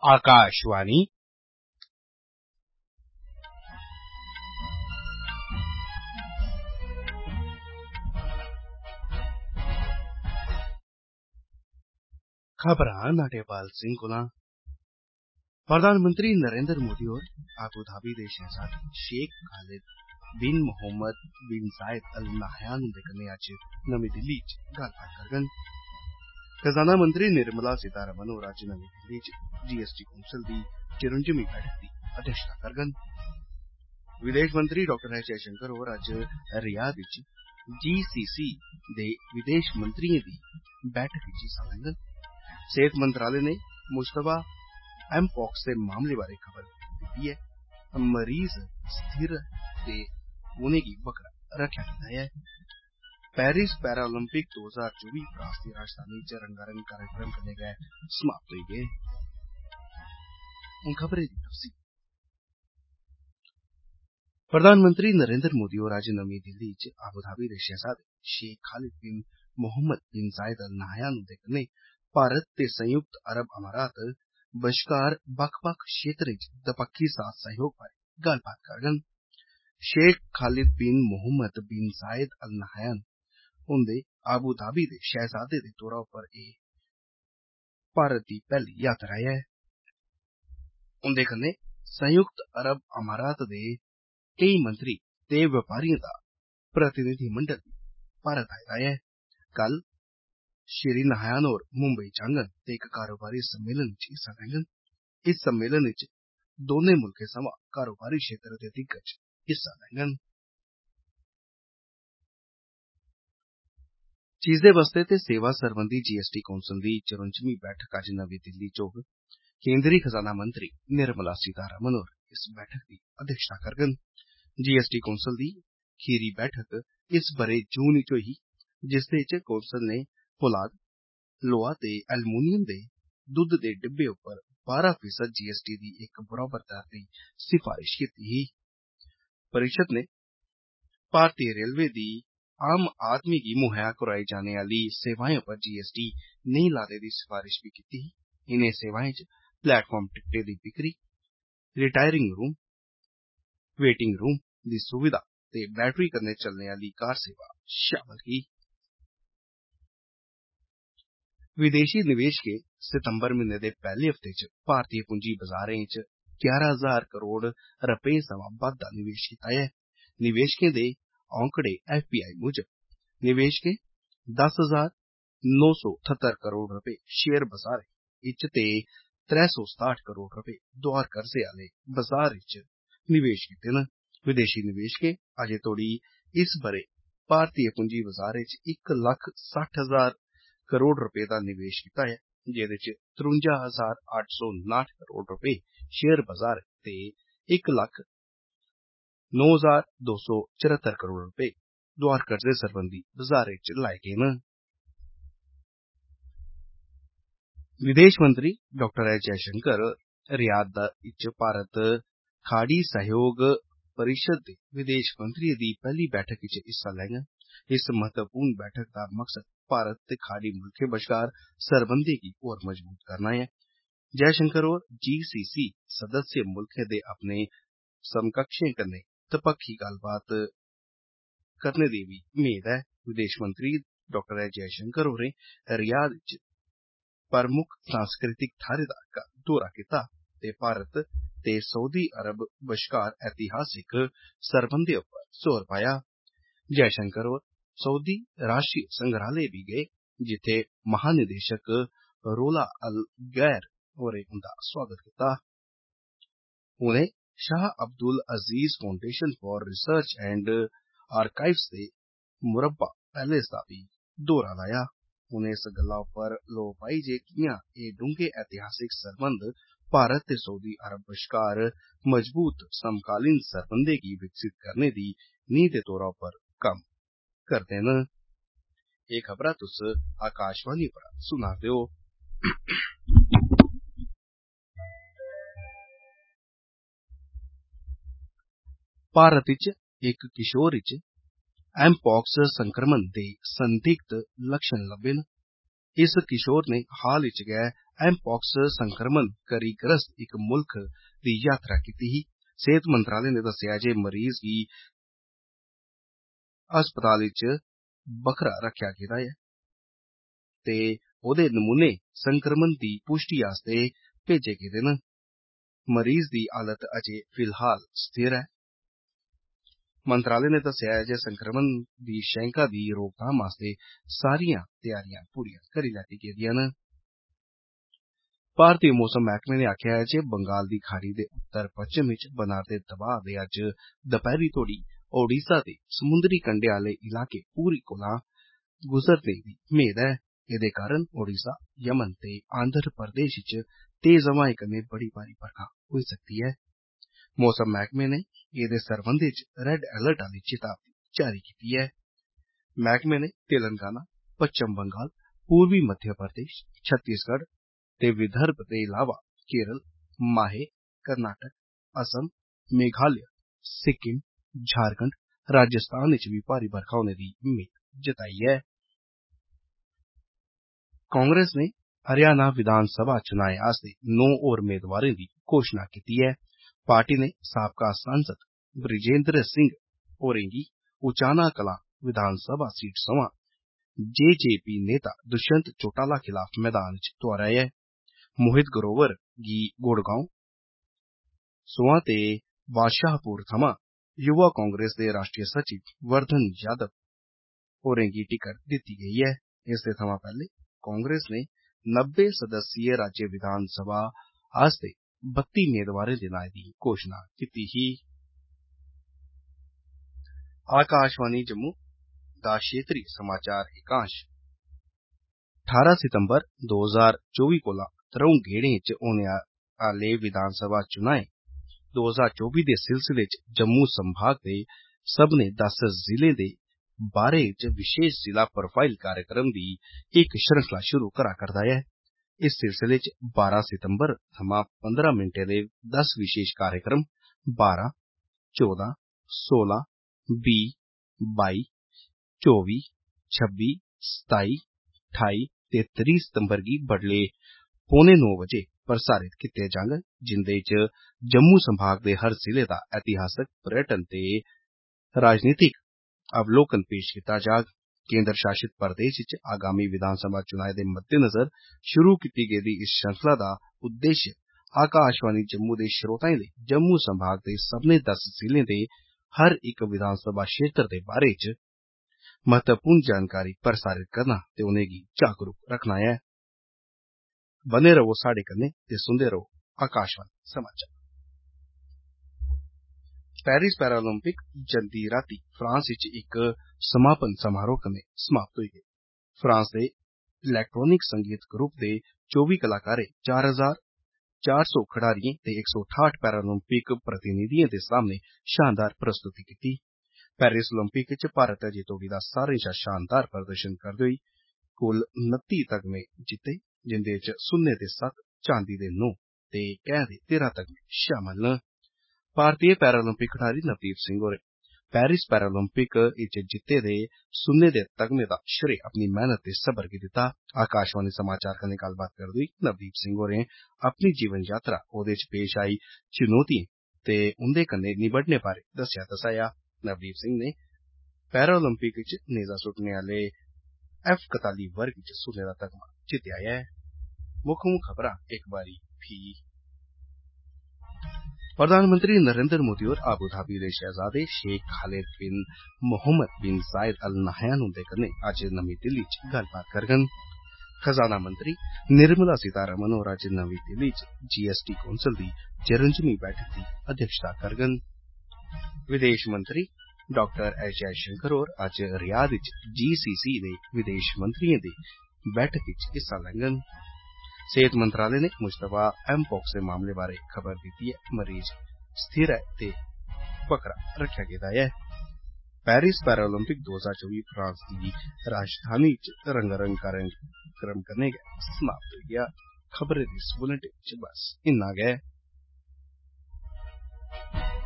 आकाशवाणी खबरां नाटेपाल सिंह कोला। प्रधानमंत्री नरेंद्र मोदी होर अबू धाबी दे शहजादे शेख खालिद बिन मोहम्मद बिन जायद अल नाहयान हुंदे कन्नै अज्ज नमीं दिल्ली च गल्लबात करङन। खजाना मंत्री निर्मला सीतारमण होर अज्ज नमीं दिल्ली च जीएसटी कौंसल दी 54वीं बैठक दी अध्यक्षता करङन। विदेश मंत्री डॉक्टर एस जयशंकर होर अज्ज रियाद च जीसीसी दे विदेश मंत्रियें दी बैठक च हिस्सा लैङन। सेहत मंत्रालय ने मुश्तबा एमपॉक्स दे मामले बारे खबर दित्ती ऐ। मरीज स्थिर ते उनेंगी बक्खरा रक्खेआ गेदा ऐ। पेरिस पैराओलंपिक 2024 फ्रांस दी राजधानी च रंगारंग कार्यक्रम कन्नै गै समाप्त होई गे। खबरें दी तफसील। प्रधानमंत्री नरेंद्र मोदी होर अज्ज नमीं दिल्ली च अबू धाबी दे शहजादे शेख खालिद बिन मोहम्मद बिन जायद अल नाहयान हुंदे कन्नै भारत ते संयुक्त अरब अमारात बश्कार बक्ख-बक्ख क्षेत्रें च दपक्खी साथ सहयोग बारे गल्लबात करङन। शेख खालिद बिन मोहम्मद बिन जायद अल नाहयान हुंदे अबू धाबी दे शहजादे दे तौरा पर एह् भारत दी पैहली यात्रा ऐ। उंदे कन्नै संयुक्त अरब अमारात दे केई मंत्री ते व्यापारियें दा प्रतिनिधिमंडल बी भारत आए दा ऐ। कल श्री नाहयान होर मुंबई जाङन ते इक कारोबारी सम्मेलन च हिस्सा लैङन। इस सम्मेलन च दौनें मुल्खें सवां कारोबारी क्षेत्र दे दिग्गज हिस्सा लैङन। चीजें बस्ते ते सेवा सरबंधी जीएसटी कौंसल दी 54वीं बैठक अज्ज नमीं दिल्ली च होग। केंद्री खजाना मंत्री निर्मला सीतारमण होर इस बैठक दी अध्यक्षता करङन। जीएसटी कौंसल दी खीरी बैठक इस बरे जून च होई ही, जिसदे च कौंसल ने फौलाद, लोहा ते एल्यूमीनियम दे दुद्ध दे डिब्बे उप्पर 12% जीएसटी दी इक बराबर दर दी सिफारिश कीती ही। परिषद ने भारतीय रेलवे दी आम आदमी गी मुहैया कराई जाने आली सेवाएं पर जीएसटी नेईं लाने दी सिफारिश भी कीती ही। इनें सेवाएं च प्लेटफार्म टिकटें दी बिक्री, रिटायरिंग रूम, वेटिंग रूम दी सुविधा ते बैटरी कन्नै चलने आली कार सेवा शामल ही। विदेशी निवेशकें सितंबर महीने दे पैह्ले हफ्ते च भारतीय पूंजी बजारें च 11,000 करोड़ रपें सवां बद्ध दा निवेश कीता ऐ। निवेशकें दे आंकड़े एफपीआई मुजब निवेशकें 10,978 करोड़ रपे शेयर बजारें इच ते 367 करोड़ रपे दोआर कर्जे आले बजार इच निवेश कीते न। विदेशी निवेशकें अजें तोड़ी इस बरे भारतीय पूंजी बजारें च 1,60,000 करोड़ रपे दा निवेश कीता ऐ, जेह्दे च 53,859 करोड़ रपे शेयर बजार ते 1,09,274 करोड़ रपे दोआर कर्जे सरबंधी बजारें च लाए गे न। विदेश मंत्री डॉक्टर एस जयशंकर रियाद च भारत खाड़ी सहयोग परिषद दे विदेश मंत्रियें दी पैह्ली बैठक च हिस्सा लैङन। इस महत्वपूर्ण बैठक दा मकसद भारत ते खाड़ी मुल्खें बश्कार सरबंधें गी होर मजबूत करना ऐ। जयशंकर होर जीसीसी सदस्य मुल्खें दे अपने समकक्षें कन्नै दपक्खी गल्लबात करने दी बी मेद ऐ। विदेश मंत्री डॉक्टर एस जयशंकर होरें रियाद च प्रमुख सांस्कृतिक थाह्रें दा दौरा कीता ते भारत ते सऊदी अरब बश्कार ऐतिहासिक सरबंधें उप्पर जोर पाया। जयशंकर होर सऊदी राष्ट्रीय संग्रहालय बी गे, जित्थे महानिदेशक रोला अल गैर होरें उंदा स्वागत कीता। उनें Shah Abdul Aziz foundation for research and archives दे मुरब्बा पैलेस दा बी दौरा लाया। उनें इस गल्ला उप्पर लोऽ पाई जे कियां एह् डूंगे ऐतिहासिक सरबंध भारत ते सऊदी अरब बश्कार मजबूत समकालीन सरबंधें गी विकसित करने दी नींह दे तौरा उप्पर कम्म करदे न। एह् खबरां तुस आकाशवाणी पर सुना दे ओ। भारत च इक किशोर च एमपॉक्स संक्रमण दे संदिग्ध लक्षण लब्भे न। इस किशोर ने हाल च गै एमपॉक्स संक्रमण करी ग्रस्त इक मुल्क दी यात्रा कीती ही। सेहत मंत्रालय ने दस्सेआ जे मरीज गी अस्पताल च बक्खरा रखेआ गेदा ऐ ते ओदे नमूने संक्रमण दी पुष्टि आस्तै भेजे गेदे न। मरीज दी हालत अजें फिलहाल स्थिर ऐ। मंत्रालय ने दस्सेआ जे संक्रमण दी शैंका दी रोकथाम आस्तै सारियां तैयारियां पूरियां करी लैती गेदियां न। भारतीय मौसम मैह्कमे ने आखेआ जे बंगाल दी खाड़ी दे उत्तर पच्छम च बना'रदे दबाऽ दे अज्ज दपैह्री तोड़ी ओडिशा दे समुंदरी कंढे आह्ले इलाके पूरी कोला गुजरने दी मेद ऐ। एह्दे कारण ओडिशा, यमन ते आंध्र प्रदेश च तेज हवाएं कन्नै बड़ी भारी बरखा होई सकदी ऐ। मौसम मैह्कमे ने एह्दे सरबंधै च रेड अलर्ट आह्ली चेतावनी जारी कीती ऐ। मैह्कमे ने तेलंगाना, पच्छम बंगाल, पूर्वी मध्य प्रदेश, छत्तीसगढ़ ते विदर्भ दे इलावा केरल, माहे, कर्नाटक, असम, मेघालय, सिक्किम, झारखंड, राजस्थान च बी भारी बरखा होने दी मेद जताई ऐ। कांग्रेस ने हरियाणा विधानसभा चुनाएं आस्तै 9 होर मेदवारें दी घोषणा कीती ऐ। पार्टी ने साबका सांसद ब्रिजेंद्र सिंह होरें गी उचाना कलां विधानसभा सीट सवां जेजेपी नेता दुष्यंत चौटाला खिलाफ मैदान च तोआरेआ ऐ। मोहित ग्रोवर गी गुड़गांव सोआं ते बादशाहपुर थमां युवा कांग्रेस दे राष्ट्रीय सचिव वर्धन यादव होरें गी टिकट दित्ती गेई ऐ। इसदे थमां पैह्ले कांग्रेस ने 90 सदस्यीय राज्य विधानसभा आस्तै 32 मेदवारें दे नाएं दी घोषणा कीती ही। आकाशवाणी जम्मू दा क्षेत्रीय समाचार एकांश 18 सितंबर 2024 कोला 3 गेड़ें च होने आह्ले विधानसभा चुनाएं 2024 दे सिलसिले च जम्मू संभाग दे सभनें 10 जिलें दे बारे च विशेष जिला प्रोफाइल कार्यक्रम दी इक श्रृंखला शुरू करा करदा ऐ। इस सिलसिले च 12 सितंबर थमां 15 मिंटें दे 10 विशेष कार्यक्रम 12, 14, 16, 20, 22, 24, 26, 27, 28 ते 30 सितंबर गी बडले 8:45 बजे प्रसारित कीते जाङन, जिंदे च जम्मू संभाग दे हर जिले दा ऐतिहासक, पर्यटन ते राजनीतिक अवलोकन पेश कीता जाग। केंद्र शासित प्रदेश च आगामी विधानसभा चुनाएं दे मद्देनजर शुरू कीती गेदी इस श्रृंखला दा उद्देश्य आकाशवाणी जम्मू दे श्रोताएं लेई जम्मू संभाग दे सभनें 10 जिलें दे हर इक विधानसभा क्षेत्र दे बारे च महत्वपूर्ण जानकारी प्रसारित करना ते उनेंगी जागरूक रखना ऐ। बने रवो साढ़े कन्नै ते सुनदे रवो आकाशवाणी समाचार। पेरिस पैरालंपिक जंदी रातीं फ्रांस च इक समापन समारोह कन्नै समाप्त होई गे। फ्रांस दे इलैक्ट्रॉनिक संगीत ग्रुप दे 24 कलाकारें 4,400 खडारियें ते 168 पैरालंपिक प्रतिनिधियें दे सामने शानदार प्रस्तुति कीती। पेरिस ओलंपिक च भारत अजें तोड़ी दा सारें शा शानदार प्रदर्शन करदे होई कुल 29 तगमे जित्ते, जिंदे च सुन्ने दे 7, चांदी दे 9 ते कैंह दे 13 तगमे शामल न। भारतीय पैरालंपिक खडारी नवदीप सिंह होरें पेरिस पैरालंपिक च जित्ते दे सुन्ने दे तगमे दा श्रेय अपनी मेहनत ते सबर गी दित्ता। आकाशवाणी समाचार कन्नै गल्लबात करदे होई नवदीप सिंह होरें अपनी जीवन यात्रा, ओह्दे च पेश आई चुनौतियें ते उंदे कन्नै निबड़ने बारै दस्सेआ। नवदीप सिंह ने पैरालंपिक च नेजा सुट्टने आह्ले F41 वर्ग च सुन्ने दा तगमा जित्तेआ ऐ। मुक्ख खबरां इक बारी फ्ही। प्रधानमंत्री नरेंद्र मोदी होर अबू धाबी दे शहजादे शेख खालिद बिन मोहम्मद बिन जायद अल नाह्यान हुंदे कन्नै अज्ज नमीं दिल्ली च गल्लबात करङन। खजाना मंत्री निर्मला सीतारमण होर अज्ज नमीं दिल्ली च GST कौंसल दी 54वीं बैठक दी अध्यक्षता करङन। विदेश मंत्री डॉक्टर एस जयशंकर होर अज्ज रियाद च GCC दे विदेश मंत्रियें दी बैठक च हिस्सा लैङन। सेहत मंत्रालय ने मुश्तबा एमपॉक्स दे मामले बारे खबर दित्ती ऐ। मरीज स्थिर ऐ ते बक्खरा रखेआ गेदा ऐ। पेरिस पैरालंपिक 2024 फ्रांस दी राजधानी च रंगारंग कार्यक्रम कन्नै गै समाप्त होई गेआ। खबरें दी इस बुलेटिन च बस इन्ना गै।